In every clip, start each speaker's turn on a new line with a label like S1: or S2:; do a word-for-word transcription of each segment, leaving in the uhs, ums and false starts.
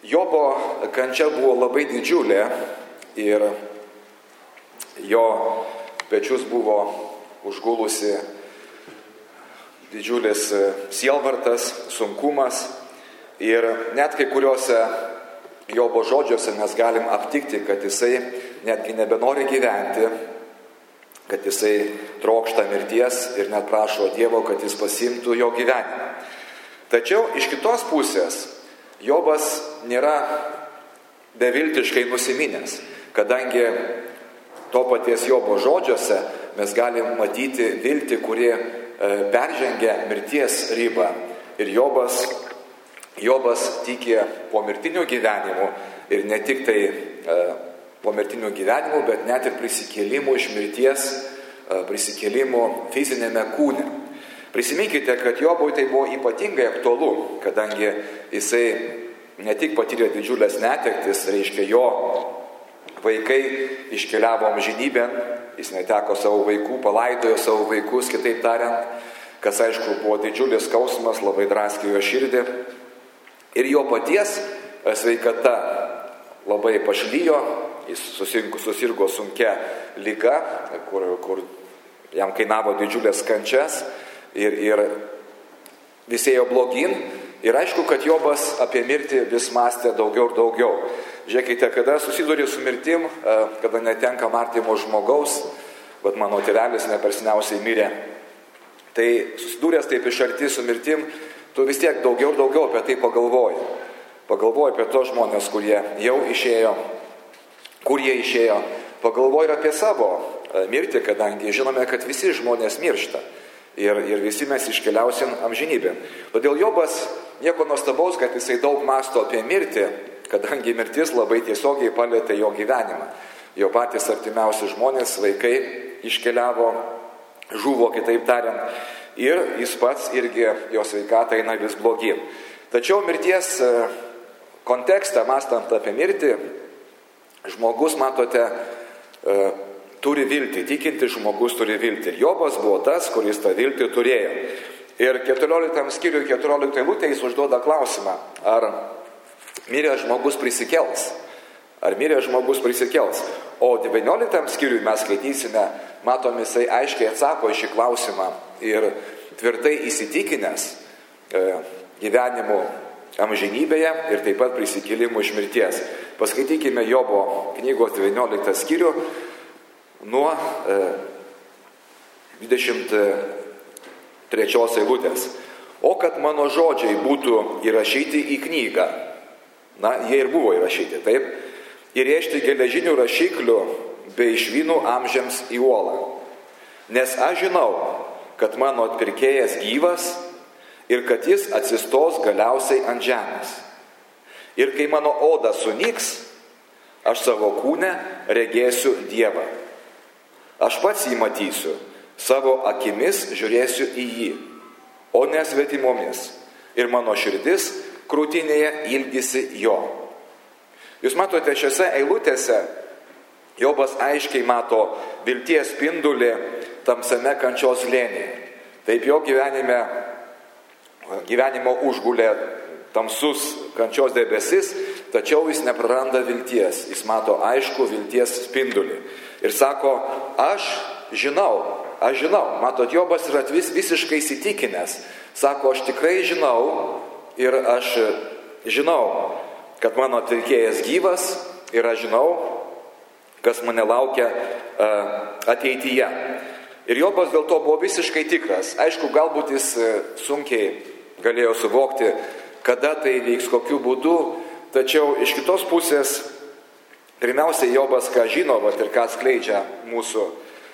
S1: Jobo kančia buvo labai didžiulė ir jo pečius buvo užgulusi didžiulis sielvartas, sunkumas ir net kai kuriuose Jobo žodžiuose mes galim aptikti, kad jisai netgi nebenori gyventi, kad jisai trokšta mirties ir net prašo Dievo, kad jis pasimtų jo gyvenimą. Tačiau iš kitos pusės Jobas nėra beviltiškai nusiminęs, kadangi to paties Jobo žodžiuose mes galim matyti viltį, kuri e, peržengia mirties ribą. Ir Jobas, Jobas tikė pomirtiniu gyvenimu ir ne tik tai e, pomirtiniu gyvenimu, bet net ir prisikėlimu iš mirties, e, prisikėlimu fizinėme kūne. Prisiminkite, kad Jobui tai buvo ypatingai aktualu, kadangi jisai ne tik patyrė didžiulės netektis, reiškia jo vaikai iškeliavo amžinybėn, jis neteko savo vaikų, palaidojo savo vaikus, kitaip tariant, kas aišku buvo didžiulis skausmas, labai draskė jo širdį. Ir jo paties sveikata labai pašlyjo, jis susirgo sunkia liga, kur, kur jam kainavo didžiulės kančias. Ir, ir visi ėjo blogin. Ir aišku, kad Jobas apie mirtį vis mąstė daugiau ir daugiau. Žiūrėkite, kada susiduri su mirtim, kada netenka artimo žmogaus, bet mano tėvelis neperseniausiai mirė. Tai susidūręs taip iš arti su mirtim, tu vis tiek daugiau ir daugiau apie tai pagalvoji. Pagalvoji apie tos žmonės, kurie jau išėjo, kur jie išėjo. Pagalvoji ir apie savo mirtį, kadangi žinome, kad visi žmonės miršta. Ir, ir visi mes iškeliausim amžinybėn. Todėl Jobas nieko nuostabaus, kad jisai daug mąsto apie mirtį, kadangi mirtis labai tiesiogiai palietė jo gyvenimą. Jo patys artimiausi žmonės, vaikai iškeliavo, žuvo, kitaip tariant. Ir jis pats irgi, jo sveikata eina vis blogyn. Tačiau mirties kontekstą, mąstant apie mirtį, žmogus, matote, turi viltį, tikinti žmogus turi viltį. Ir Jobas buvo tas, kuris tą viltį turėjo. Ir keturioliktam skyriui, keturioliktai eilutė jis užduoda klausimą, ar miręs žmogus prisikels. Ar miręs žmogus prisikels. O devynioliktam skyriui mes skaitysime, matom, jisai aiškiai atsako į šį klausimą ir tvirtai įsitikinęs e, gyvenimu amžinybėje ir taip pat prisikėlimu iš mirties. Paskaitykime Jobo knygos devynioliktą skyrių, nuo e, dvidešimt trečios eilutės. O kad mano žodžiai būtų įrašyti į knygą, na, jie ir buvo įrašyti, taip, įrėžti geležinių rašiklių bei švinų amžiams į uolą. Nes aš žinau, kad mano atpirkėjas gyvas ir kad jis atsistos galiausiai ant žemės. Ir kai mano oda sunyks, aš savo kūne regėsiu Dievą. Aš pats jį matysiu, savo akimis žiūrėsiu į jį, o ne svetimomis. Ir mano širdis krūtinėje ilgisi jo. Jūs matote, šiose eilutėse Jobas aiškiai mato vilties spindulį tamsiame kančios slėnyje. Taip jo gyvenime, gyvenimo užgulė tamsus kančios debesis, tačiau jis nepraranda vilties. Jis mato aišku vilties spindulį. Ir sako, aš žinau, aš žinau. Matot, Jobas yra vis, visiškai įsitikinęs. Sako, aš tikrai žinau ir aš žinau, kad mano atpirkėjas gyvas ir aš žinau, kas mane laukia uh, ateityje. Ir Jobas dėl to buvo visiškai tikras. Aišku, galbūt jis sunkiai galėjo suvokti, kada tai vyks, kokiu būdu, tačiau iš kitos pusės, pirmiausia, Jobas, ką žino, vat, ir ką skleidžia mūsų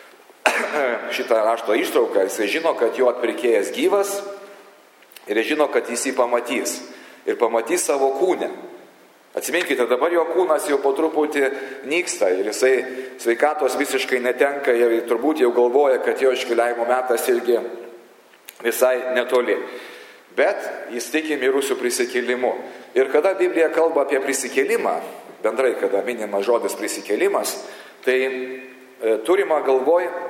S1: šitą rašto ištrauką, jisai žino, kad jo atpirkėjas gyvas ir jis žino, kad jis jį pamatys. Ir pamatys savo kūne. Atsiminkite, dabar jo kūnas jau po truputį nyksta ir jisai sveikatos visiškai netenka ir turbūt jau galvoja, kad jo iškeliavimo metas irgi visai netoli. Bet jis tiki mirusių prisikėlimu. Ir kada Biblija kalba apie prisikėlimą, bendrai, kada minimas žodis prisikėlimas, tai e, turima galvoj e,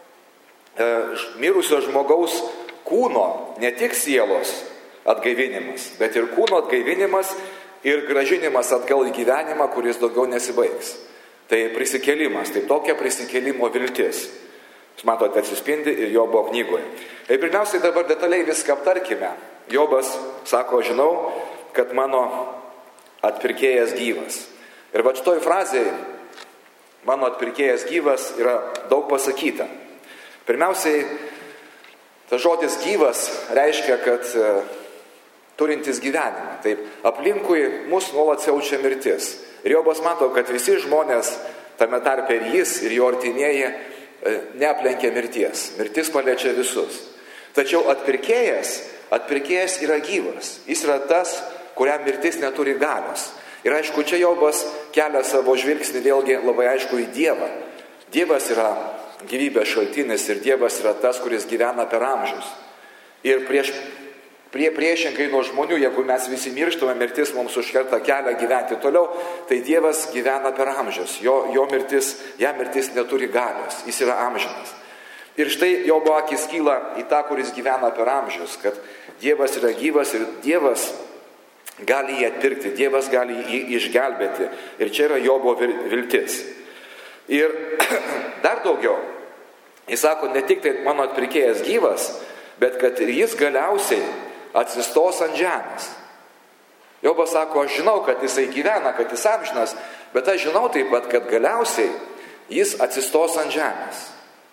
S1: mirusio žmogaus kūno, ne tik sielos atgaivinimas, bet ir kūno atgaivinimas ir gražinimas atgal į gyvenimą, kuris daugiau nesibaigs. Tai prisikėlimas, tai tokia prisikėlimo viltis. Jūs matote, atsispindi ir Jobo knygoje. Ir pirmiausiai dabar detaliai viską aptarkime. Jobas sako, žinau, kad mano atpirkėjas gyvas. Ir va šitoj frazėje, mano atpirkėjas gyvas, yra daug pasakyta. Pirmiausiai, tas žodis gyvas reiškia, kad e, turintis gyvenimą. Taip, aplinkui mus nuolat siaučia mirtis. Ir Jobas mato, kad visi žmonės, tame tarpe ir jis, ir jo artimieji, e, neaplenkia mirties. Mirtis paliečia visus. Tačiau atpirkėjas, atpirkėjas yra gyvas. Jis yra tas, kuriam mirtis neturi galios. Ir aišku, čia Jobas kelia savo žvilgsnį vėlgi labai aišku į Dievą. Dievas yra gyvybės šaltinis ir Dievas yra tas, kuris gyvena per amžius. Ir prieš, prie, priešingai nuo žmonių, jeigu mes visi mirštame, mirtis mums užkerta kelią gyventi toliau, tai Dievas gyvena per amžius. Jo, jo mirtis, jam mirtis neturi galios, jis yra amžinas. Ir štai Jobo akis kyla į tą, kuris gyvena per amžius, kad Dievas yra gyvas ir Dievas gali jį atpirkti, Dievas gali jį išgelbėti. Ir čia yra Jobo viltis. Ir dar daugiau, jis sako, ne tik tai mano atpirkėjas gyvas, bet kad ir jis galiausiai atsistos ant žemės. Jobas sako, aš žinau, kad jisai gyvena, kad jis amžinas, bet aš žinau taip pat, kad galiausiai jis atsistos ant žemės.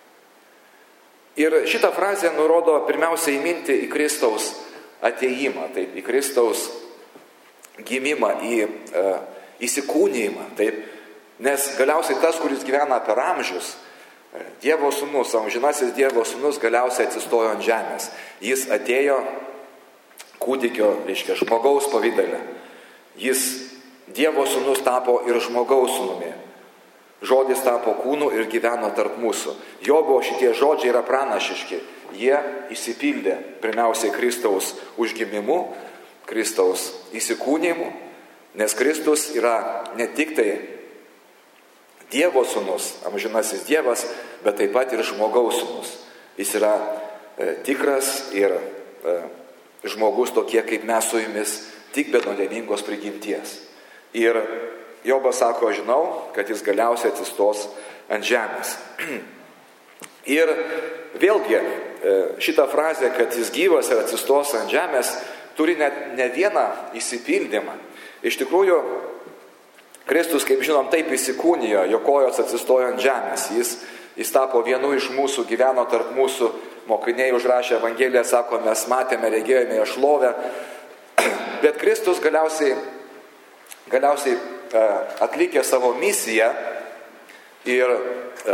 S1: Ir šitą frazę nurodo pirmiausia į mintį į Kristaus atėjimą, taip, į Kristaus gimimą, į e, įsikūnijimą, taip, nes galiausiai tas, kuris gyvena per amžius, Dievo sūnus, amžinasis Dievo sūnus galiausiai atsistojo ant žemės. Jis atėjo kūdikio, reiškia, žmogaus pavidale. Jis, Dievo sūnus, tapo ir žmogaus sūnumi. Žodis tapo kūnu ir gyveno tarp mūsų. Jobo šitie žodžiai yra pranašiški. Jie išsipildė pirmiausiai Kristaus užgimimu, Kristaus įsikūnijimu, nes Kristus yra ne tik tai Dievo sūnus, amžinasis Dievas, bet taip pat ir žmogaus sūnus. Jis yra e, tikras ir e, žmogus tokie kaip mes su jumis, tik be nuodėmingos prigimties. Ir Jobas sako, žinau, kad jis galiausiai atsistos ant žemės. Ir vėlgi šitą frazę, kad jis gyvas ir atsistos ant žemės, turi net ne vieną įsipildymą. Iš tikrųjų, Kristus, kaip žinom, taip įsikūnijo, jo kojos atsistojo ant žemės. Jis, jis tapo vienu iš mūsų, gyveno tarp mūsų. Mokiniai užrašė Evangeliją, sako, mes matėme, regėjome jo šlovę. Bet Kristus galiausiai, galiausiai atlikė savo misiją ir e,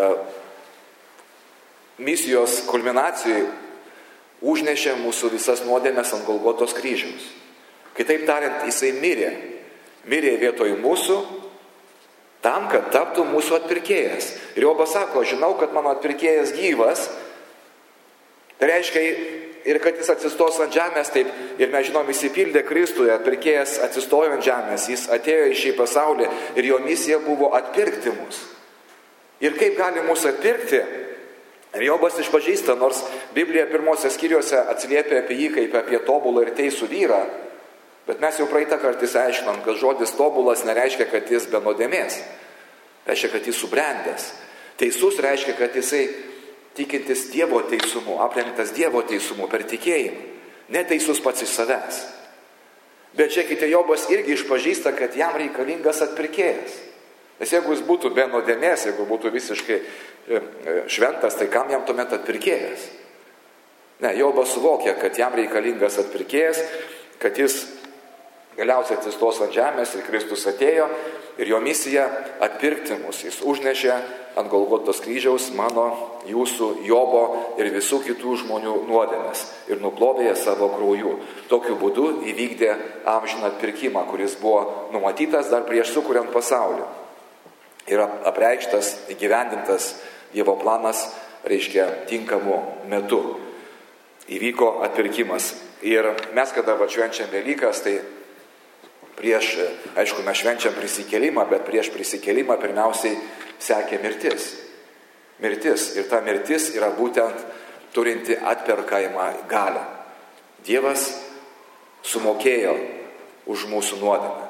S1: misijos kulminacijai užnešė mūsų visas nuodėmes ant Golgotos kryžiaus. Kitaip tariant, jisai mirė. Mirė vietoj mūsų tam, kad taptų mūsų atpirkėjas. Ir Jobas sako, žinau, kad mano atpirkėjas gyvas. Tai reiškia, ir kad jis atsistos ant žemės, taip, ir mes žinom, įsipildė Kristuje, atpirkėjas atsistojo ant žemės, jis atėjo į šį pasaulį ir jo misija buvo atpirkti mus. Ir kaip gali mus atpirkti? Ir Jobas išpažįsta, nors Biblija pirmose skyriuose atsiliepia apie jį kaip apie tobulą ir teisų vyrą, bet mes jau praeitą kartą aiškinom, kad žodis tobulas nereiškia, kad jis be nuodėmės, reiškia, kad jis subrendęs. Teisus reiškia, kad jisai tikintis Dievo teisumu, aprengtas Dievo teisumu per tikėjimą, neteisus pats iš savęs. Bet žiūrėkite, Jobas irgi išpažįsta, kad jam reikalingas atpirkėjas. Nes jeigu jis būtų be nuodėmės, jeigu būtų visiškai šventas, tai kam jam tuomet atpirkėjas? Ne, Jobas suvokia, kad jam reikalingas atpirkėjas, kad jis galiausiai atsistos ant žemės ir Kristus atėjo ir jo misija atpirkti mus. Jis užnešė ant Golgotos kryžiaus mano, jūsų, Jobo ir visų kitų žmonių nuodėmes ir nuplovė savo krauju. Tokiu būdu įvykdė amžiną atpirkimą, kuris buvo numatytas dar prieš sukuriant pasaulį. Ir apreikštas, įgyvendintas Dievo planas, reiškia, tinkamu metu. Įvyko atpirkimas. Ir mes, kada švenčiam Velykas, tai prieš, aišku, mes švenčiam prisikėlimą, bet prieš prisikėlimą pirmiausiai sekė mirtis. Mirtis. Ir ta mirtis yra būtent turinti atperkajamą galią. Dievas sumokėjo už mūsų nuodėmę.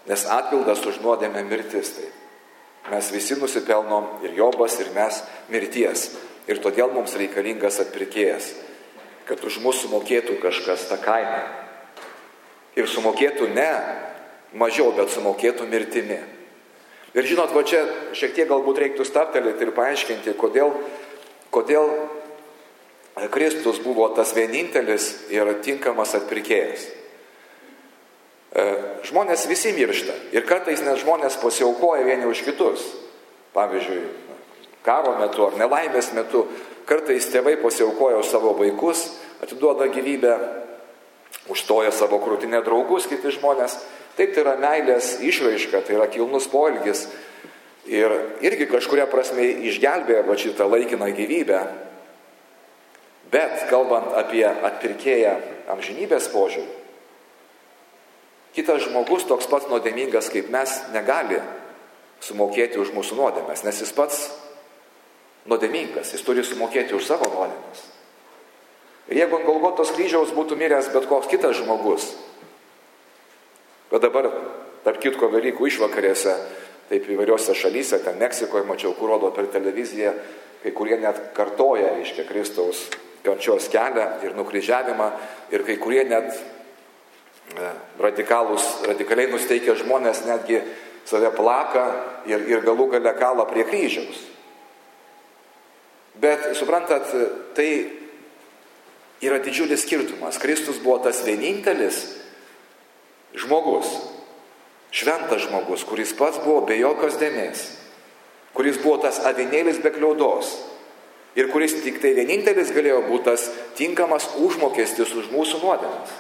S1: nes atpildas už nuodėmę mirtis. Tai mes visi nusipelnom, ir Jobas, ir mes, mirties. Ir todėl mums reikalingas atpirkėjas, kad už mus sumokėtų kažkas tą kainą. Ir sumokėtų ne mažiau, bet sumokėtų mirtimi. Ir žinot, va čia šiek tiek galbūt reiktų stabtelėti ir paaiškinti, kodėl, kodėl Kristus buvo tas vienintelis ir tinkamas atpirkėjas. Žmonės visi miršta ir kartais net žmonės pasiaukoja vieni už kitus. Pavyzdžiui, karo metu ar nelaimės metu kartais tėvai pasiaukoja už savo vaikus, atiduoda gyvybę, užstoja savo krūtinę draugus, kiti žmonės. Taip, tai yra meilės išraiška, tai yra kilnus poelgis ir irgi kažkuria prasme išgelbėja va šitą laikiną gyvybę. Bet kalbant apie atpirkėją amžinybės požiūrį, kitas žmogus toks pats nuodėmingas kaip mes negali sumokėti už mūsų nuodėmes, nes jis pats nuodėmingas, jis turi sumokėti už savo nuodėmes. Ir jeigu ant Golgotos kryžiaus būtų miręs bet koks kitas žmogus, bet dabar, tarp kitko, Velykų išvakarėse, taip įvairiose šalyse, ten Meksikoje, mačiau, kur rodo per televiziją, kai kurie net kartoja, reiškia, Kristaus kančios kelią ir nukryžiavimą, ir kai kurie net radikalus, radikaliai nusteikę žmonės netgi save plaka ir, ir galų gale kala prie kryžiaus. Bet, suprantat, tai yra didžiulis skirtumas. Kristus buvo tas vienintelis žmogus, šventas žmogus, kuris pats buvo be jokios dėmės, kuris buvo tas avinėlis be kliaudos ir kuris tik tai vienintelis galėjo būti tas tinkamas užmokestis už mūsų nuodėmes.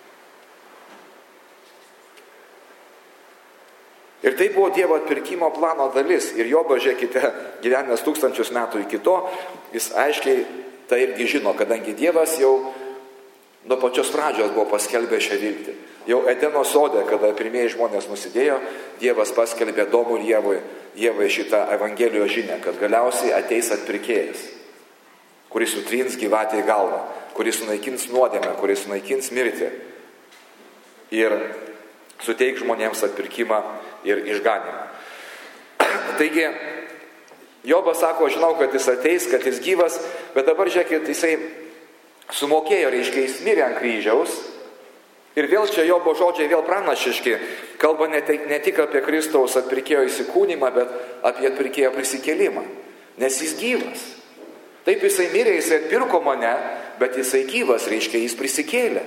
S1: Ir tai buvo Dievo atpirkimo plano dalis. Ir Jobas, žiūrėkite, gyvenęs tūkstančius metų iki to, jis aiškiai tai irgi žino, kadangi Dievas jau nuo pačios pradžios buvo paskelbę šią viltį. Jau Edeno sode, kada pirmieji žmonės nusidėjo, Dievas paskelbė Domui ir Ievai, Ievai šitą Evangelijos žinią, kad galiausiai ateis atpirkėjas, kuris sutrins gyvatę į galvą, kuris sunaikins nuodėmę, kuris sunaikins mirtį ir suteik žmonėms atpirkimą ir išganimą. Taigi, Jobas sako, žinau, kad jis ateis, kad jis gyvas, bet dabar, žiūrėkit, jisai sumokėjo, reiškia, jis mirė ant kryžiaus. Ir vėl čia Jobo žodžiai vėl pranašiški, kalba ne, te, ne tik apie Kristaus atpirkėjo įsikūnymą, bet apie atpirkėjo prisikėlimą. Nes jis gyvas. Taip jisai mirė, jisai atpirko mane, bet jisai gyvas, reiškia, jis prisikėlė.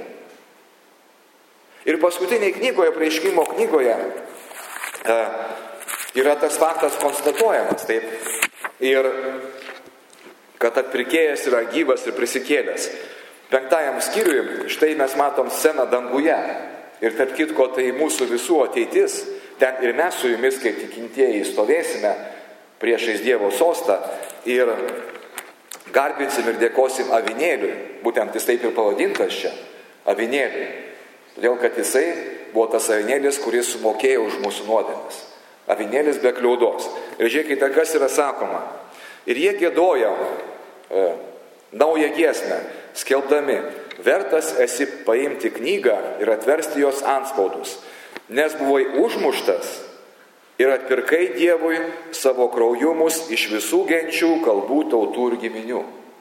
S1: Ir paskutinėje knygoje, Apreiškimo knygoje, e, yra tas faktas konstatuojamas. Taip. Ir kad atpirkėjas yra gyvas ir prisikėlęs. Penktajam skyriui, štai mes matom sceną danguje. Ir tarp kitko, tai mūsų visų ateitis, ten ir mes su jumis, kaip tikintieji, stovėsime priešais Dievo sostą ir garbinsim ir dėkosim avinėliui. Būtent jis taip ir pavadintas čia, avinėliui. Todėl, kad jisai buvo tas avinėlis, kuris sumokėjo už mūsų nuodėmes. Avinėlis be kliaudos. Ir žiūrėkite, kas yra sakoma. Ir jie giedojo e, naują giesmę, skelbdami, vertas esi paimti knygą ir atversti jos antspaudus, nes buvai užmuštas ir atpirkai Dievui savo krauju mus iš visų genčių, kalbų, tautų ir giminių.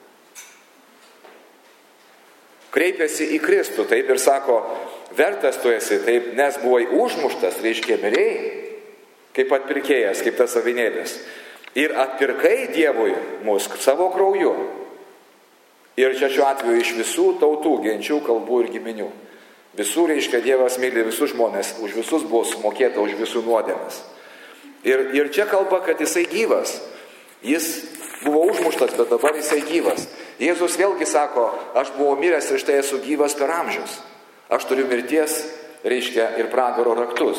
S1: Kreipėsi į Kristų, taip ir sako, vertas tu esi, taip, nes buvai užmuštas, reiškia mirėjai, kaip atpirkėjas, kaip tas avinėlis. Ir atpirkai Dievui mus savo krauju. Ir čia šiuo atveju iš visų tautų, genčių, kalbų ir giminių. Visų, reiškia, Dievas myli visus žmonės, už visus buvo sumokėta, už visų nuodėmes. Ir, ir čia kalba, kad jisai gyvas. Jis buvo užmuštas, bet dabar jisai gyvas. Jėzus vėlgi sako, aš buvau miręs ir štai esu gyvas per amžius. Aš turiu mirties, reiškia, ir pragaro raktus.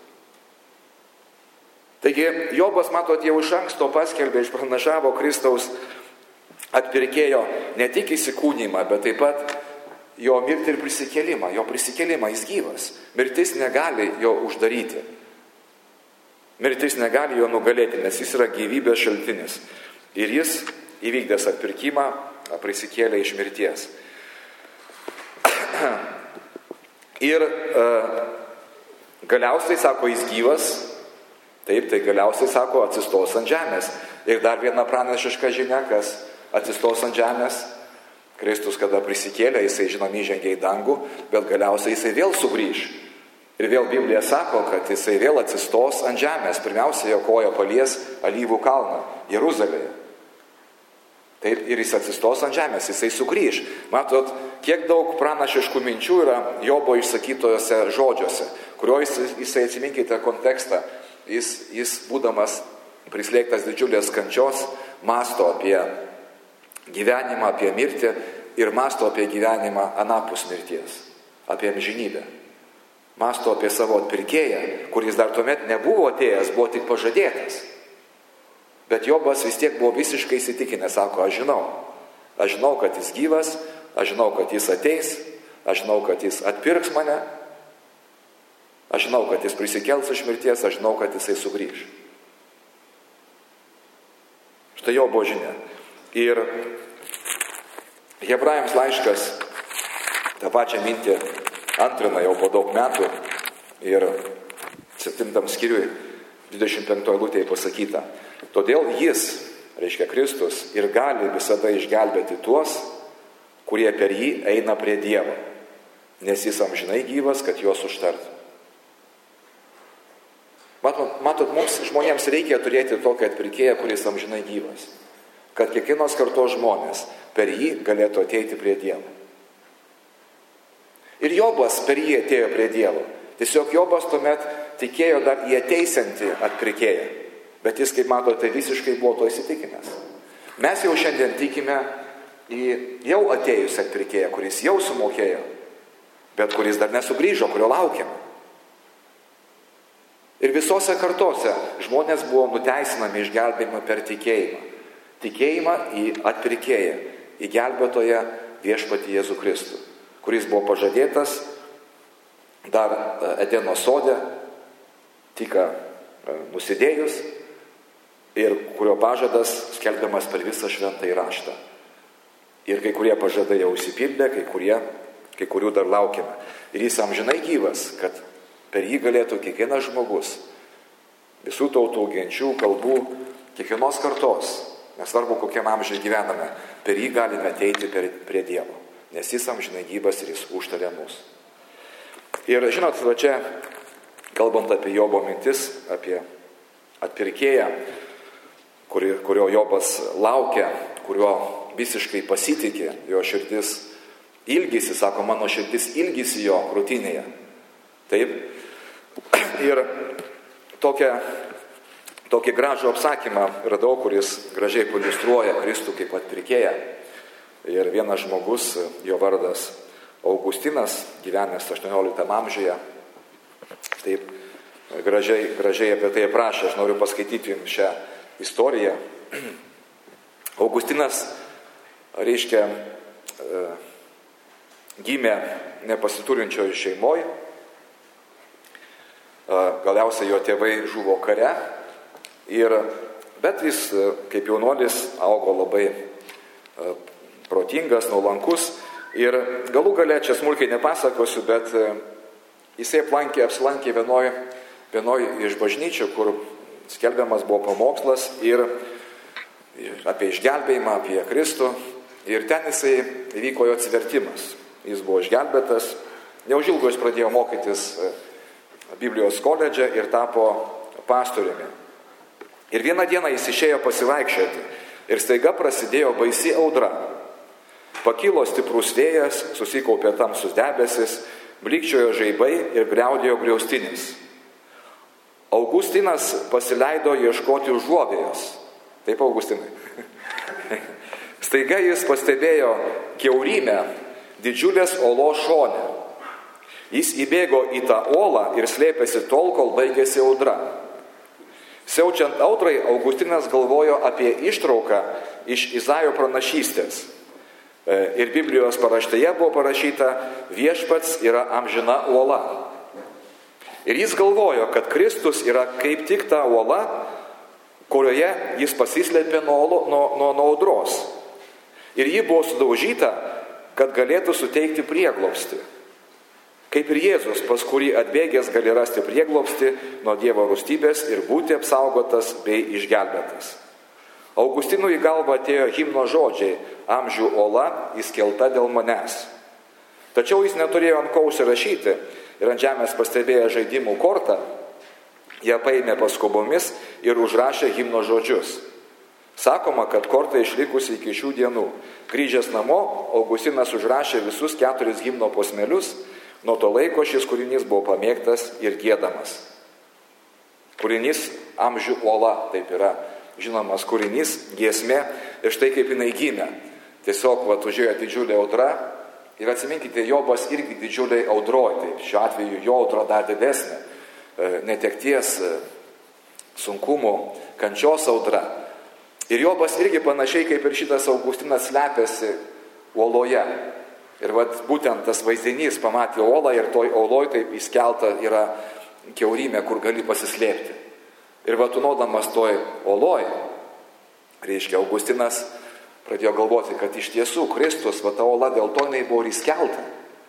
S1: Taigi, Jobas, matot, jau iš anksto paskelbė, išpranašavo Kristaus atpirkėjo ne tik įsikūnymą, bet taip pat jo mirtį ir prisikėlimą. Jo prisikėlimą, jis gyvas. Mirtis negali jo uždaryti. Mirtis negali jo nugalėti, nes jis yra gyvybės šaltinis. Ir jis įvykdęs atpirkimą prisikėlė iš mirties. Ir uh, Galiausiai, sako, jis gyvas, taip, tai galiausiai, sako, atsistos ant žemės. Ir dar viena pranašiška žinia, kas atsistos ant žemės. Kristus, kada prisikėlė, jisai, žinom, įžengė į dangų, bet galiausiai jisai vėl sugrįž. Ir vėl Biblija sako, kad jisai vėl atsistos ant žemės. Pirmiausia, jo koja palies Alyvų kalną Jeruzalėje. Taip, ir jis atsistos ant žemės, jisai sugrįž. Matot, kiek daug pranašiškų minčių yra Jobo išsakytojose žodžiuose, kurio jisai, jisai atsiminkite kontekstą, jis, jis būdamas prislėgtas didžiulės kančios, masto apie gyvenimą, apie mirtį ir masto apie gyvenimą anapus mirties, apie amžinybę. Masto apie savo atpirkėją, kuris dar tuomet nebuvo atėjęs, buvo tik pažadėtas. Bet Jobas vis tiek buvo visiškai įsitikinęs, sako, aš žinau, aš žinau, kad jis gyvas, aš žinau, kad jis ateis, aš žinau, kad jis atpirks mane, aš žinau, kad jis prisikels iš mirties, aš žinau, kad jisai sugrįž. Štai Jobo žinia. Ir Hebrajams laiškas tą pačią mintį antrina jau po daug metų ir septintam skyriui dvidešimt penktoj eilutėje pasakyta. Todėl jis, reiškia Kristus, ir gali visada išgelbėti tuos, kurie per jį eina prie Dievo, nes jis amžinai gyvas, kad juos užtartų. Matot, matot, mums žmonėms reikia turėti tokią atpirkėją, kuris amžinai gyvas, kad kiekvienos kartos žmonės per jį galėtų ateiti prie Dievo. Ir Jobas per jį atėjo prie Dievo. Tiesiog Jobas tuomet tikėjo dar į ateisiantį atpirkėją. Bet jis, kaip matote, visiškai buvo to įsitikinęs. Mes jau šiandien tikime į jau atėjusią atpirkėją, kuris jau sumokėjo, bet kuris dar nesugrįžo, kurio laukiame. Ir visose kartose žmonės buvo nuteisinami išgelbėjimą per tikėjimą. Tikėjimą į atpirkėją, į gelbėtoją viešpatį Jėzų Kristų, kuris buvo pažadėtas dar Edeno sode, tik nusidėjus, ir kurio pažadas skelbiamas per visą šventąjį raštą. Ir kai kurie pažadai jau išsipildė, kai, kurie, kai kurių dar laukiame. Ir jis amžinai gyvas, kad per jį galėtų kiekvienas žmogus, visų tautų, genčių, kalbų, kiekvienos kartos, nesvarbu kokiam amžiui gyvename, per jį galime ateiti per, prie Dievo, nes jis amžinai gyvas ir jis užtarė mus. Ir žinot, va čia, kalbant apie Jobo mintis, apie atpirkėją, kuri, kurio Jobas laukia, kurio visiškai pasitikė, jo širdis ilgisi, sako, mano širdis ilgisi jo krūtinėje. Taip. Ir tokią, tokį gražų apsakymą radau, kuris gražiai iliustruoja Kristų kaip atpirkėją. Ir vienas žmogus, jo vardas Augustinas, gyvenęs aštuonioliktam amžiuje, taip gražiai, gražiai apie tai aprašė. Aš noriu paskaityti jums šią istoriją. Augustinas, reiškia, gimė nepasiturinčioje šeimoje. Galiausiai jo tėvai žuvo kare. Ir, bet jis, kaip jaunuolis, augo labai protingas, nuolankus. Ir galų gale, čia smulkiai nepasakosiu, bet jisai aplankė, apsilankė vienoj, vienoj iš bažnyčių, kur skelbiamas buvo pamokslas ir apie išgelbėjimą, apie Kristų. Ir ten jisai įvyko jo atsivertimas. Jis buvo išgelbėtas. Neužilgo jis pradėjo mokytis Biblijos koledže ir tapo pastoriumi. Ir vieną dieną jis išėjo pasivaikščioti. Ir staiga prasidėjo baisi audra. Pakilo stiprus vėjas, susikaupė tamsus debesis, blykčiojo žaibai ir griaudėjo griaustinis. Augustinas pasileido ieškoti užuovėjos. Taip, Augustinai. Staiga jis pastebėjo kiaurymę didžiulės olos šone. Jis įbėgo į tą olą ir slėpėsi tol, kol baigėsi audra. Siaučiant audrai, Augustinas galvojo apie ištrauką iš Izaijo pranašystės. Ir Biblijos paraštėje buvo parašyta, viešpats yra amžina uola. Ir jis galvojo, kad Kristus yra kaip tik ta uola, kurioje jis pasislėpė nuo, nuo, nuo audros. Ir ji buvo sudaužyta, kad galėtų suteikti prieglobstį. Kaip ir Jėzus, pas kurį atbėgęs gali rasti prieglobstį nuo Dievo rūstybės ir būti apsaugotas bei išgelbėtas. Augustinui į galvą atėjo himno žodžiai: amžių ola įskelta dėl manęs. Tačiau jis neturėjo ant ko užsirašyti ir ant žemės pastebėję žaidimų kortą, ją paėmė paskubomis ir užrašė himno žodžius. Sakoma, kad korta išlikusi iki šių dienų. Grįžęs namo, Augustinas užrašė visus keturis himno posmelius. Nuo to laiko šis kūrinys buvo pamėgtas ir giedamas. Kūrinys amžių uola, taip yra žinomas kūrinys, giesmė, ir štai kaip jinai gimė. Tiesiog vat, užėjo didžiulė audra ir atsiminkite, Jobas irgi didžiuliai audroj, taip šiuo atveju jo audra dar didesnė, netekties, sunkumų, kančios audra. Ir Jobas irgi panašiai kaip ir šitas Augustinas slepiasi uoloje. Ir vat, būtent tas vaizdinys, pamatė uolą ir toj uoloj taip įskelta yra kiaurymė, kur gali pasislėpti. Ir va, tūnodamas toj uoloj, reiškia, Augustinas pradėjo galvoti, kad iš tiesų Kristus, va ta uola dėl to jinai buvo ir įskelta.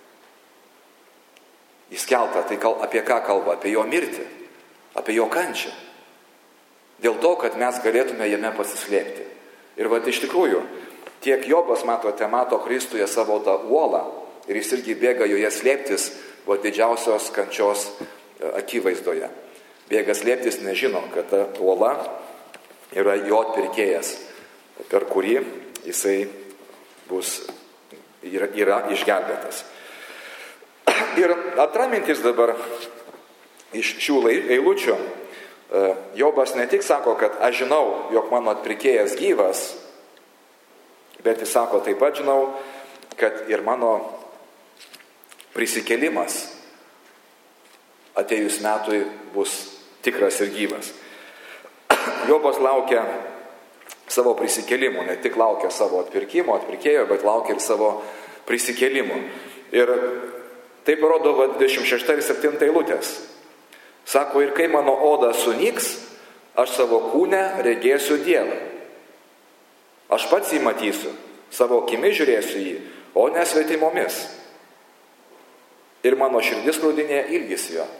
S1: Įskelta, tai kal, apie ką kalba? Apie jo mirtį, apie jo kančią. Dėl to, kad mes galėtume jame pasislėpti. Ir va, iš tikrųjų, tiek Jobas, matote, mato Kristuje savo tą uolą ir jis irgi bėga joje slėptis, va, didžiausios kančios akivaizdoje. Bėga slėptis, nežino, kad ta uola yra jo atpirkėjas, per kurį jisai bus, yra, yra išgelbėtas. Ir antra mintis dabar iš šių eilučių. Jobas ne tik sako, kad aš žinau, jog mano atpirkėjas gyvas, bet jis sako, taip pat žinau, kad ir mano prisikėlimas atėjus metui bus tikras ir gyvas. Jobas laukia savo prisikėlimų, ne tik laukia savo atpirkimo, atpirkėjo, bet laukia ir savo prisikėlimų. Ir tai parodo dvidešimt šešta ir septinta eilutės. Sako, ir kai mano oda sunyks, aš savo kūne regėsiu Dievą. Aš pats jį matysiu, savo akimis žiūrėsiu jį, o ne svetimomis. Ir mano širdis rūdinėje ilgisi jo.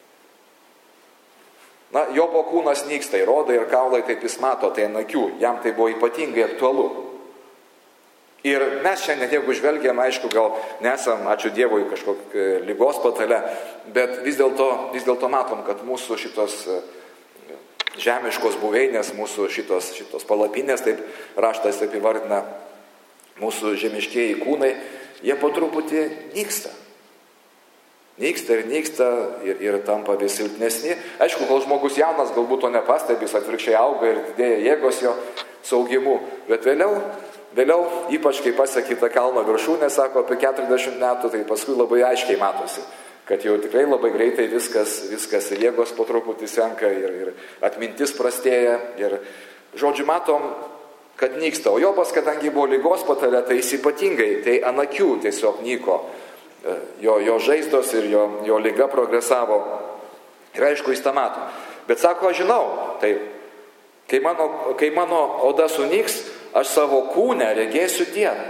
S1: Na, Jobo kūnas nyksta, ir oda, ir kaulai, taip jis mato, tai ant akių, jam tai buvo ypatingai aktualu. Ir mes šiandien, jeigu žvelgiam, aišku, gal nesam, ačiū Dievui, kažkokia ligos patale, bet vis dėlto, vis dėlto matom, kad mūsų šitos žemiškos buveinės, mūsų šitos, šitos palapinės, taip raštas taip įvardina, mūsų žemiškieji kūnai, jie po truputį nyksta. Nyksta ir nyksta ir, ir tampa vis silpnesni. Aišku, kol žmogus jaunas, galbūt to nepastebės, atvirkščiai auga ir didėja jėgos jo saugimu. Bet vėliau, vėliau ypač kai pasiekė tą kalno viršūnę, sako, apie keturiasdešimt metų, tai paskui labai aiškiai matosi, kad jau tikrai labai greitai viskas, viskas ir jėgos po truputį senka ir, ir atmintis prastėja. Ir žodžiu, matom, kad nyksta. O Jobas, kadangi buvo ligos patale, tai jis ypatingai, tai ant akių tiesiog nyko. Jo, jo žaizdos ir jo, jo liga progresavo. Ir aišku, jis tą mato. Bet sako, aš žinau, taip, kai mano, kai mano oda sunyks, aš savo kūne regėsiu Dievą.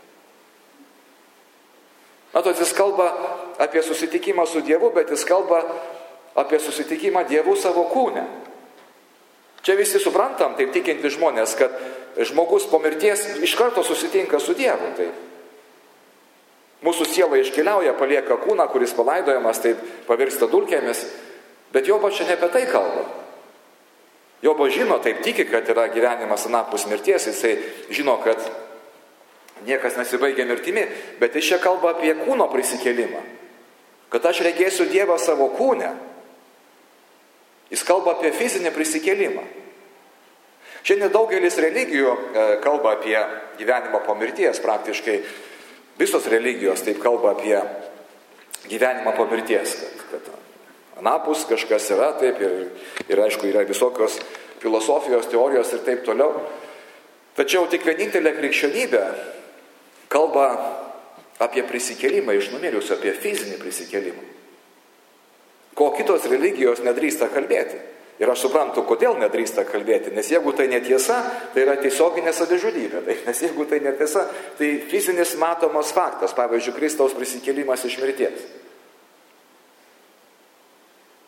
S1: Matot, jis kalba apie susitikimą su Dievu, bet jis kalba apie susitikimą Dievu savo kūne. Čia visi suprantam, taip tikinti žmonės, kad žmogus po mirties iš karto susitinka su Dievu. Taip. Mūsų siela iškeliauja, palieka kūną, kuris palaidojamas, taip pavirsta dulkėmis, bet Jobas čia ne apie tai kalba. Jobas žino, taip tiki, kad yra gyvenimas anapus mirties, jisai žino, kad niekas nesibaigia mirtimi, bet jis čia kalba apie kūno prisikėlimą. Kad aš regėsiu Dievą savo kūne. Jis kalba apie fizinį prisikėlimą. Šiandien daugelis religijų e, kalba apie gyvenimą po mirties. Praktiškai visos religijos taip kalba apie gyvenimą po mirties. Kad, kad anapus kažkas yra, taip, ir, ir aišku, yra visokios filosofijos, teorijos ir taip toliau. Tačiau tik vienintelė krikščionybė kalba apie prisikėlimą iš numirusių, apie fizinį prisikėlimą. Ko kitos religijos nedrįsta kalbėti. Ir aš suprantu, kodėl nedrįsta kalbėti. Nes jeigu tai netiesa, tai yra tiesioginė savižudybė. Nes jeigu tai netiesa, tai fizinis matomas faktas. Pavyzdžiui, Kristaus prisikėlimas iš mirties.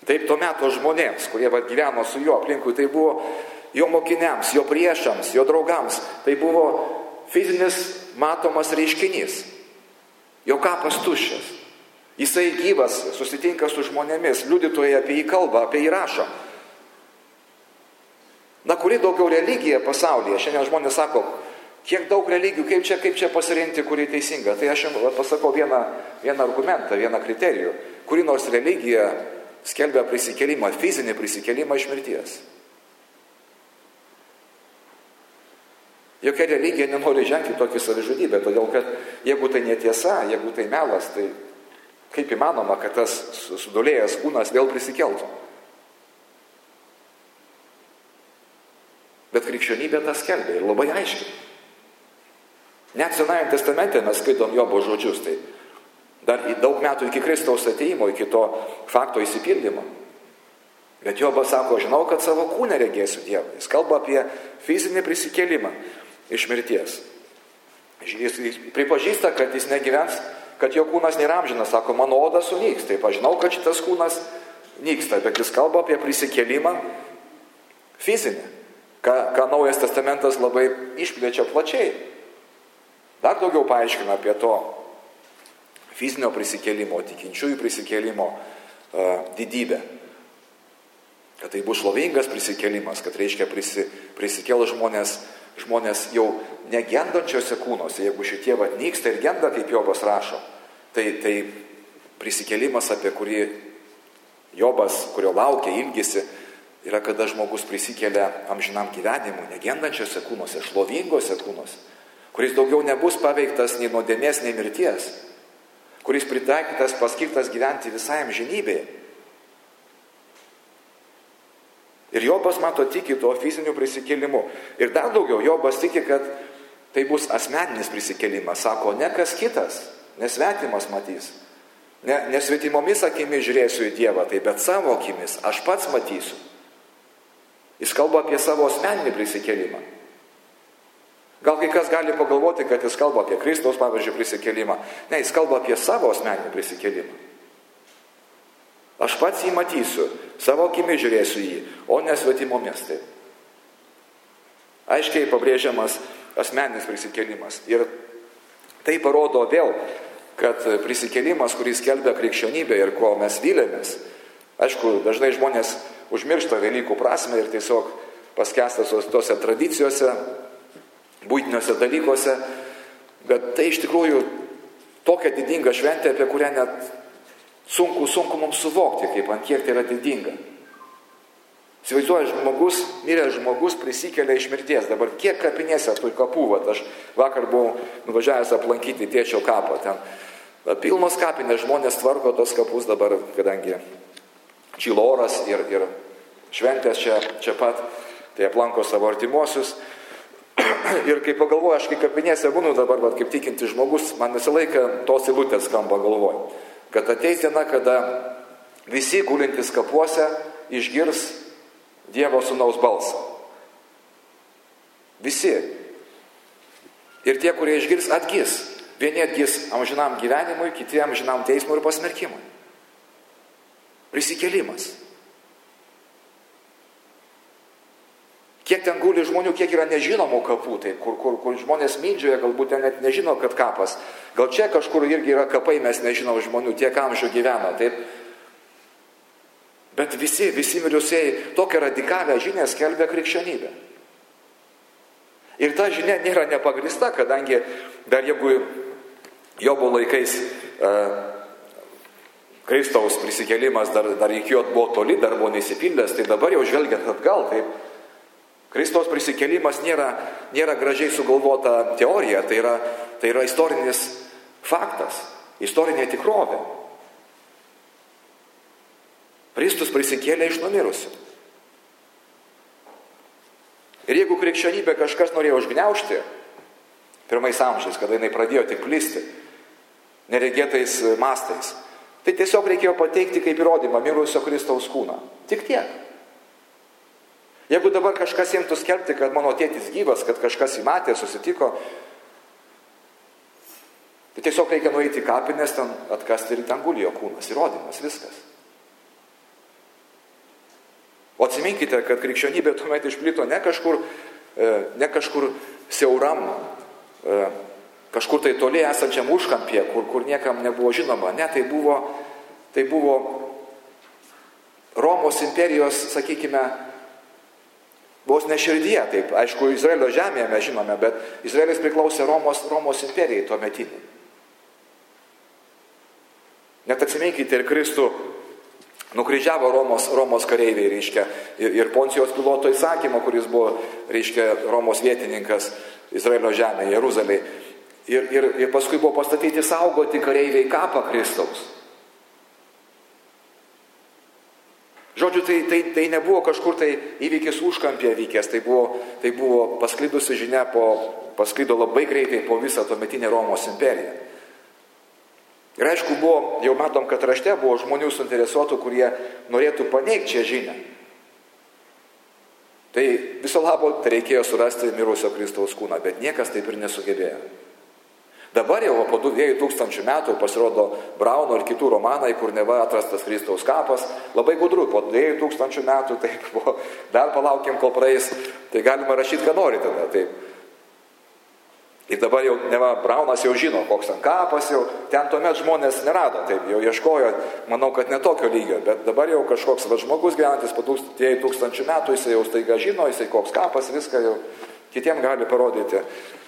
S1: Taip to meto žmonėms, kurie va, gyveno su juo aplinkui, tai buvo jo mokiniams, jo priešams, jo draugams. Tai buvo fizinis matomas reiškinys. Jo kapas tuščias. Jisai gyvas, susitinka su žmonėmis, liudytojai apie jį kalba, apie jį rašo. Na, kuri daugiau religija pasaulyje? Šiandien žmonės sako, kiek daug religijų, kaip čia, kaip čia pasirinkti, kuri teisinga. Tai aš jums pasakau vieną, vieną argumentą, vieną kriterijų. Kuri nors religija skelbia prisikėlimą, fizinį prisikėlimą iš mirties. Jokia religija nenori žengti tokį savižudybę, todėl kad jeigu tai netiesa, jeigu tai melas, tai kaip įmanoma, kad tas sudolėjęs kūnas vėl prisikeltų. Bet krikščionybė tą skelbia ir labai aiškiai. Net Senajame testamente mes skaitom Jobo žodžius, tai dar daug metų iki Kristaus ateimo, iki to fakto įsipildymo. Bet Jobas sako, žinau, kad savo kūną regėsiu Dievą. Jis kalba apie fizinį prisikėlimą iš mirties. Jis pripažįsta, kad jis negyvens, kad jo kūnas nėra amžinas. Sako, mano oda sunyks. Taip, aš žinau, kad šitas kūnas nyksta, bet jis kalba apie prisikėlimą fizinį, ką, ką Naujas testamentas labai išplečia plačiai. Dar daugiau paaiškina apie to fizinio prisikėlimo, tikinčiųjų prisikėlimo uh, didybę. Kad tai bus šlovingas prisikėlimas, kad reiškia prisi, prisikėl žmonės, žmonės jau negendančiose kūnose, jeigu šitie vat nyksta ir genda, kaip Jobas rašo, tai, tai prisikėlimas, apie kurį Jobas, kurio laukia, ilgisi, yra kada žmogus prisikelia amžinam gyvenimui, negendančiose kūnose, šlovingose kūnose, kuris daugiau nebus paveiktas nei nuodėmės, nei mirties, kuris pritaikytas, paskirtas gyventi visai amžinybėje. Ir Jobas, mato, tiki tuo fiziniu prisikėlimu. Ir dar daugiau, Jobas tiki, kad tai bus asmeninis prisikėlimas. Sako, ne kas kitas, nesvetimas matys. Ne, nesvetimomis akimis žiūrėsiu į Dievą, tai bet savo akimis aš pats matysiu. Jis kalba apie savo asmeninį prisikėlimą. Gal kai kas gali pagalvoti, kad jis kalba apie Kristaus, pavyzdžiui, prisikėlimą. Ne, jis kalba apie savo asmeninį prisikėlimą. Aš pats jį matysiu, savo akimi žiūrėsiu jį, o ne svetimomis. Taip. Aiškiai pabrėžiamas asmeninis prisikėlimas. Ir tai parodo vėl, kad prisikėlimas, kuris skelbia krikščionybę ir ko mes vylėmės, aišku, dažnai žmonės užmiršta Velykų prasmę ir tiesiog paskęsta tose tradicijose, buitiniuose dalykuose, bet tai iš tikrųjų tokia didinga šventė, apie kurią net sunku, sunku mums suvokti, kaip ant kiek tai yra didinga. Įsivaizduoju, žmogus, miręs žmogus prisikelia iš mirties. Dabar kiek kapinėse tų kapų, vat, aš vakar buvau nuvažiavęs aplankyti tėčio kapą. Ten pilnos kapinės, žmonės tvarko tos kapus dabar, kadangi čilo oras ir, ir šventės čia, čia pat, tai aplanko savo artimuosius. Ir kai pagalvoju, aš kai kapinėse būnu dabar, vat, kaip tikinti žmogus, man visą laiką tos eilutės skamba galvoj. Kad ateis diena, kada visi gulintys kapuose išgirs Dievo sūnaus balsą. Visi. Ir tie, kurie išgirs, atgis. Vieni atgis amžinam gyvenimui, kiti amžinam teismui ir pasmerkimui. Prisikėlimas. Kiek ten guli žmonių, kiek yra nežinomų kapų, tai kur, kur, kur žmonės mindžioja, galbūt ten net nežino, kad kapas. Gal čia kažkur irgi yra kapai, mes nežinom žmonių, tiek amžių gyvena, taip. Bet visi, visi mirusiai tokią radikalę žinią skelbia krikščionybę. Ir ta žinia nėra nepagrįsta, kadangi dar jeigu Jobo laikais e, Kristaus prisikėlimas dar, dar iki jo buvo toli, dar buvo neįsipildęs, tai dabar jau žvelgiant atgal, taip, Kristaus prisikėlimas nėra, nėra gražiai sugalvota teorija, tai yra, tai yra istorinis faktas, istorinė tikrovė. Kristus prisikėlė iš numirusių. Ir jeigu krikščionybė kažkas norėjo užgniaužti, pirmais amžiais, kada jinai pradėjo tik plisti, neregėtais mastais, tai tiesiog reikėjo pateikti kaip įrodymą mirusio Kristaus kūną. Tik tiek. Jeigu dabar kažkas imtų skelbti, kad mano tėtis gyvas, kad kažkas jį matė, susitiko, tai tiesiog reikia nueiti į kapines, ten atkasti ir ten guli jo kūnas, įrodymas, viskas. O atsiminkite, kad krikščionybė tuomet išplito ne kažkur, ne kažkur siauram, kažkur tai toli esančiam užkampyje, kur, kur niekam nebuvo žinoma. Ne, tai buvo, tai buvo Romos imperijos, sakykime, vos ne širdyje. Taip, aišku, Izraelio žemėje mes žinome, bet Izraelis priklausė Romos, Romos imperijai tuo metinį. Net atsiminkite, ir Kristų nukryžiavo Romos, Romos kareiviai, reiškia, ir, ir Poncijos Piloto įsakymą, kuris buvo, reiškia, Romos vietininkas Izraelio žemėje, Jeruzalėje. Ir, ir, ir paskui buvo pastatyti saugoti kareiviai kapą Kristaus. Žodžiu, tai, tai, tai nebuvo kažkur tai įvykis užkampėje vykęs, tai buvo, tai buvo pasklidusi žinia, po, pasklido labai greitai po visą tuometinę Romos imperiją. Ir aišku, buvo, jau matom, kad rašte buvo žmonių suinteresuotų, kurie norėtų paneigti šią žinią. Tai viso labo tai reikėjo surasti mirusio Kristaus kūną, bet niekas taip ir nesugebėjo. Dabar jau po dviejų tūkstančių metų pasirodo Brauno ir kitų romanai, kur neva atrastas Kristaus kapas. Labai gudru, po dviejų tūkstančių metų, taip, po, dar palaukim, kol praeis, tai galima rašyti, ką nori tada, taip. Ir dabar jau, neva, Braunas jau žino, koks ten kapas, jau ten tuomet žmonės nerado, taip, jau ieškojo, manau, kad ne tokio lygio, bet dabar jau kažkoks va, žmogus gyvenantis po dviejų tūkstančių metų, jisai jau staiga žino, jisai koks kapas, viską jau kitiem gali parodyti.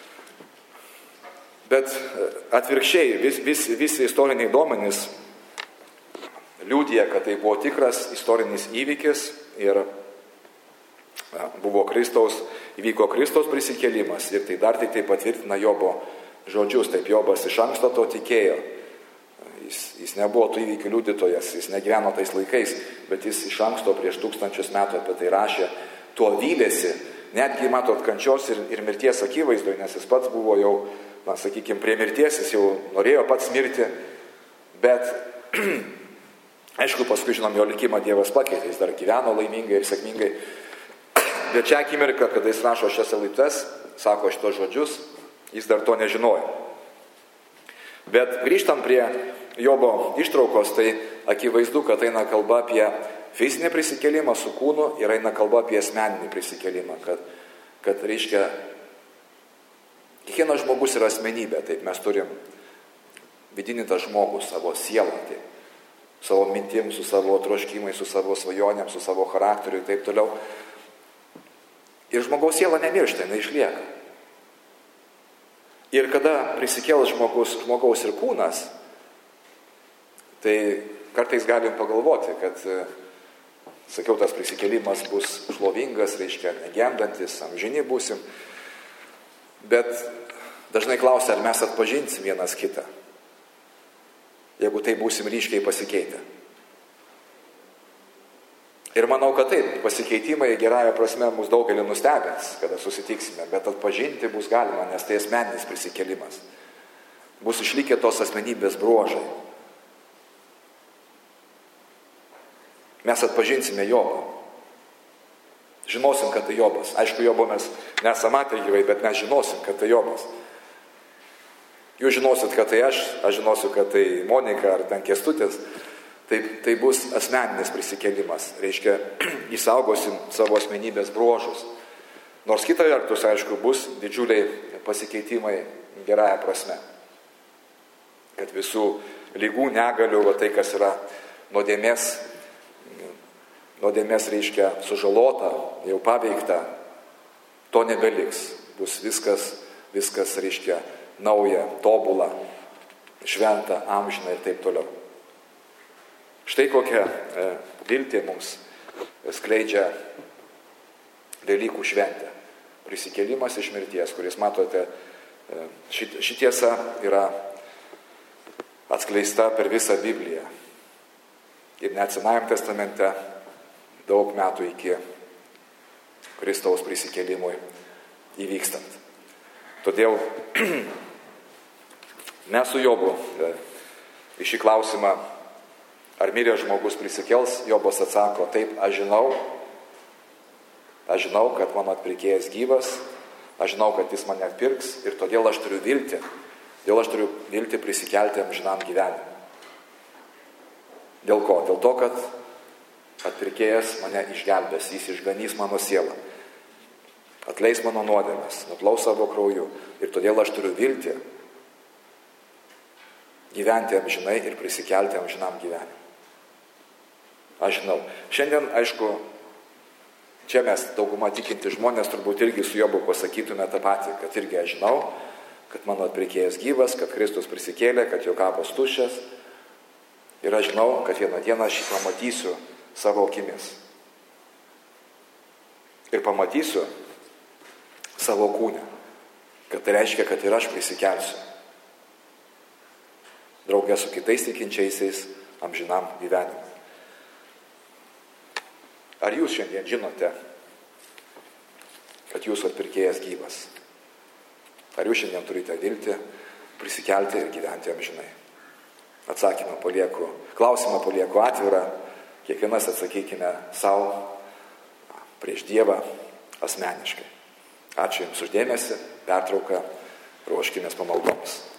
S1: Bet atvirkščiai, vis, vis, visi istoriniai duomenys liudija, kad tai buvo tikras istorinis įvykis ir buvo Kristaus, įvyko Kristaus prisikėlimas ir tai dar tik tai patvirtina Jobo žodžius. Taip, Jobas iš anksto to tikėjo. Jis, jis nebuvo tų įvykių liudytojas, jis negyveno tais laikais, bet jis iš anksto prieš tūkstančius metų apie tai rašė, tuo vylėsi, netgi matot kančios ir, ir mirties akivaizdoje, nes jis pats buvo jau, na, sakykime, prie mirties, jis jau norėjo pats mirti, bet aišku, paskui žinom, jo likimą Dievas pakeitė, jis dar gyveno laimingai ir sėkmingai. Bet šią akimirką, kada jis rašo šias eilutes, sako šitos žodžius, jis dar to nežinojo. Bet grįžtam prie Jobo ištraukos, tai akivaizdu, kad eina kalba apie fizinį prisikėlimą su kūnu ir eina kalba apie asmeninį prisikėlimą. Kad, kad reiškia, kiekvienas žmogus yra asmenybė, taip mes turim vidinį tą žmogų, savo sielą, taip, savo mintim, su savo troškimais, su savo svajonėm, su savo charakteriu ir taip toliau. Ir žmogaus siela nemiršta, jinai išlieka. Ir kada prisikėlas žmogus, žmogaus ir kūnas, tai kartais galim pagalvoti, kad, sakiau, tas prisikėlimas bus šlovingas, reiškia, negendantis, amžini būsim. Bet dažnai klausia, ar mes atpažinsim vienas kitą, jeigu tai būsim ryškiai pasikeitę. Ir manau, kad taip, pasikeitimai gerąją prasme mus daugelį nustebins, kada susitiksime, bet atpažinti bus galima, nes tai asmeninis prisikėlimas. Bus išlikę tos asmenybės bruožai. Mes atpažinsime Jobą. Žinosim, kad tai Jobas. Aišku, Jobo mes nesam matę gyvai, bet mes žinosim, kad tai Jobas. Jūs žinosit, kad tai aš, aš žinosiu, kad tai Monika ar ten Kęstutis. Tai, tai bus asmeninis prisikėlimas. Reiškia, išsaugosim savo asmenybės bruožus. Nors kita vertus, aišku, bus didžiuliai pasikeitimai gerąją prasme. Kad visų lygų, negalių, va, tai kas yra nuodėmės, nuodėmės reiškia sužalota, jau paveikta, to nebeliks. Bus viskas, viskas reiškia nauja, tobula, šventa, amžina ir taip toliau. Štai kokią e, viltį mums skleidžia Velykų šventė. Prisikėlimas iš mirties, kuris, matote, e, šit, šitiesa yra atskleista per visą Bibliją. Ir net Senajam testamente daug metų iki Kristaus prisikėlimui įvykstant. Todėl mes su Jobu e, į šį klausimą, ar miręs žmogus prisikels, Jobas atsako, taip, aš žinau, aš žinau, kad mano atpirkėjas gyvas, aš žinau, kad jis mane atpirks ir todėl aš turiu viltį, todėl aš turiu viltį prisikelti amžinam gyvenimui. Dėl ko? Dėl to, kad atpirkėjas mane išgelbės, jis išganys mano sielą, atleis mano nuodėmes, nuplaus savo krauju ir todėl aš turiu viltį gyventi amžinai ir prisikelti amžinam gyvenimui. Aš žinau, šiandien, aišku, čia mes dauguma tikinti žmonės turbūt irgi su Jobu pasakytume tą patį, kad irgi aš žinau, kad mano atpirkėjas gyvas, kad Kristus prisikėlė, kad jo kapas tuščias. Ir aš žinau, kad vieną dieną aš jį pamatysiu savo akimis. Ir pamatysiu savo kūne, kad tai reiškia, kad ir aš prisikelsiu. Draugė su kitais tikinčiaisiais amžinam gyvenimui. Ar jūs šiandien žinote, kad jūsų atpirkėjas gyvas? Ar jūs šiandien turite viltį prisikelti ir gyventi amžinai? Atsakymą palieku, klausimą palieku atvirą, kiekvienas atsakykime savo prieš Dievą asmeniškai. Ačiū Jums už dėmesį, pertrauką, ruoškimės pamaldoms.